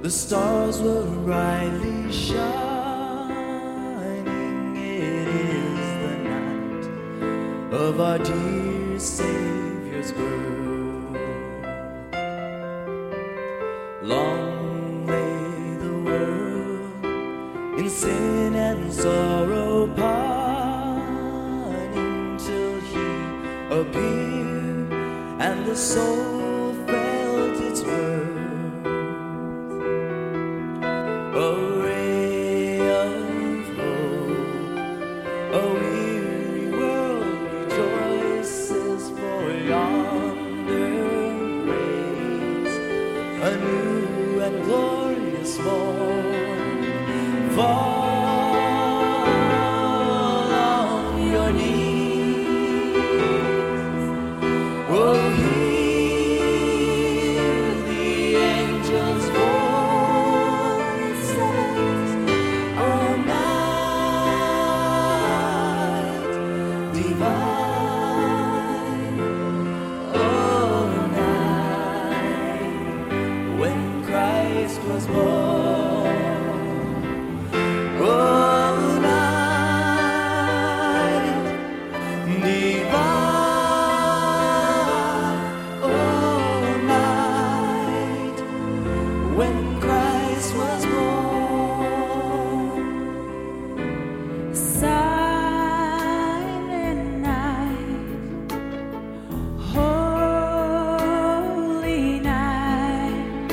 The stars were brightly shining. It is the night of our dear Savior's birth. Long lay the world in sin and sorrow pining till He appeared and the soul felt its worth. A ray of hope, a weary world rejoices for yonder praise, a new and glorious morn. Fall on your knees, oh, hear the angels' voices. Oh, night divine, oh, night when Christ was born. Oh, night divine, oh, night when Christ was born. Silent night, holy night,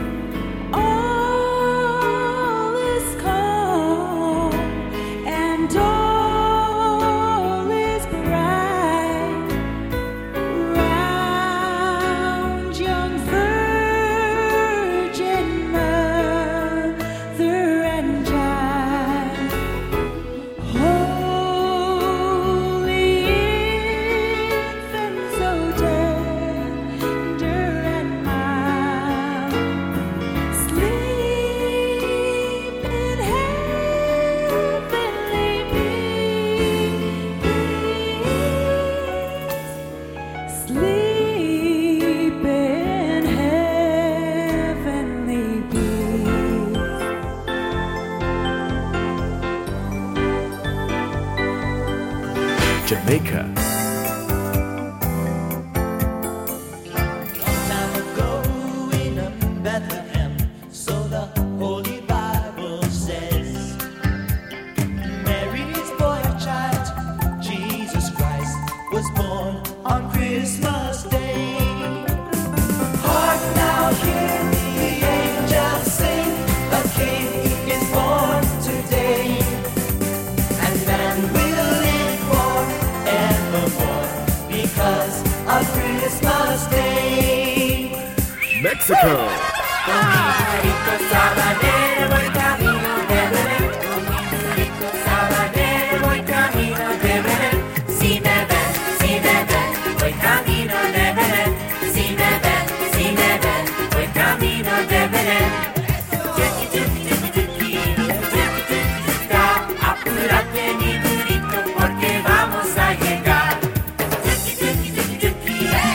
all is calm and all is bright. Round young Virgin Mother and Child, holy infant, so tender and mild, sleep in heavenly peace, sleep in heavenly peace. Jamaica. Long time ago in Bethlehem, so the Holy Bible says, Mary's boy child, Jesus Christ, was born on Christmas Day. Hark now, hear the angels sing, a King is born today, and man will live forevermore because of Christmas Day. Mexico. Rico sabanero, voy camino de Belén. Sabanero, voy camino de Belén. Si me ven, voy camino de Belén. Si me ven, voy camino de Belén. Yuki, yuki, yuki, yuki, yuki, yuki, apúrate mi burrito porque vamos a llegar. Yuki, yuki, yuki, yuki,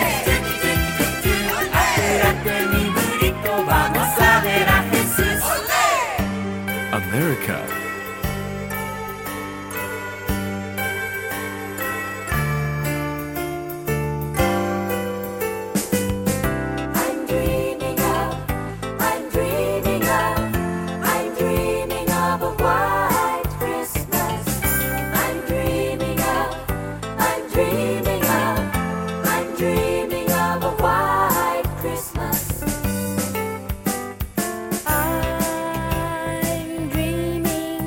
apúrate mi burrito, vamos a ver a Jesús. America. I'm dreaming of a white Christmas. I'm dreaming of a white Christmas. I'm dreaming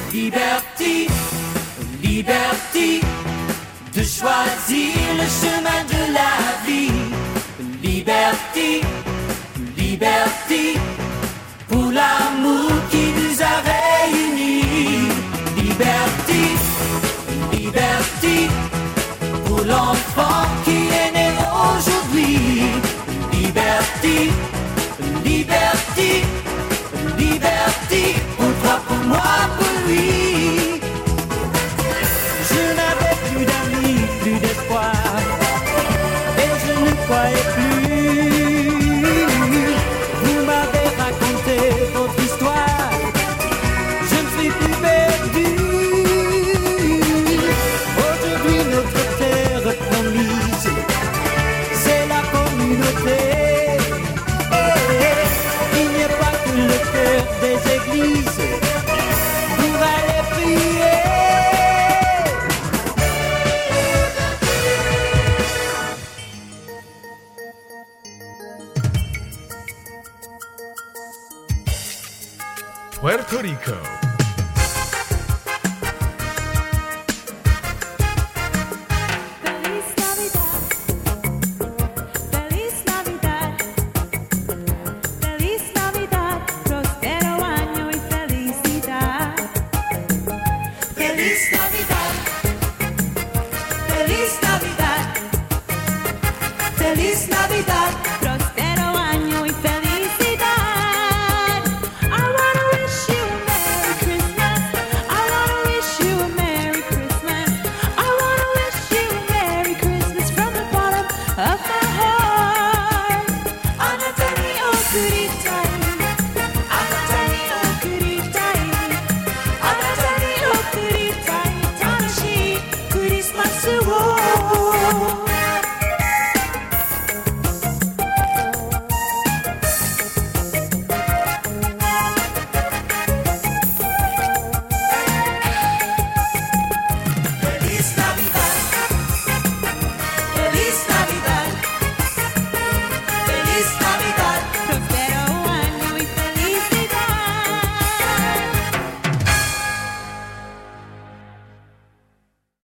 Liberté, liberté de choisir le chemin de la vie. Liberté, liberté pour l'amour qui nous a réunis. Liberté, liberté pour l'enfant qui est né aujourd'hui. Liberté, liberté, liberté pour toi, pour moi, pour lui. Je n'avais plus d'amis, plus d'espoir, et je ne croyais plus. Vous m'avez raconté votre histoire, je ne suis plus perdu. Aujourd'hui notre terre promise, c'est la communauté. Il n'y a pas que le cœur des églises pour aller prier. Puerto Rico. Feliz Navidad, feliz Navidad, feliz Navidad, próspero año y felicidad. Feliz Navidad, Feliz Navidad, Feliz Navidad. Próspero año y felicidad. I wanna wish you a Merry Christmas. I wanna wish you a Merry Christmas. I wanna wish you a Merry Christmas from the bottom of my heart. Anatani okuritai, Anatani okuritai, Anatani okuritai, Tanashi Christmas wo. Feliz Navidad, Feliz Navidad, Feliz Navidad.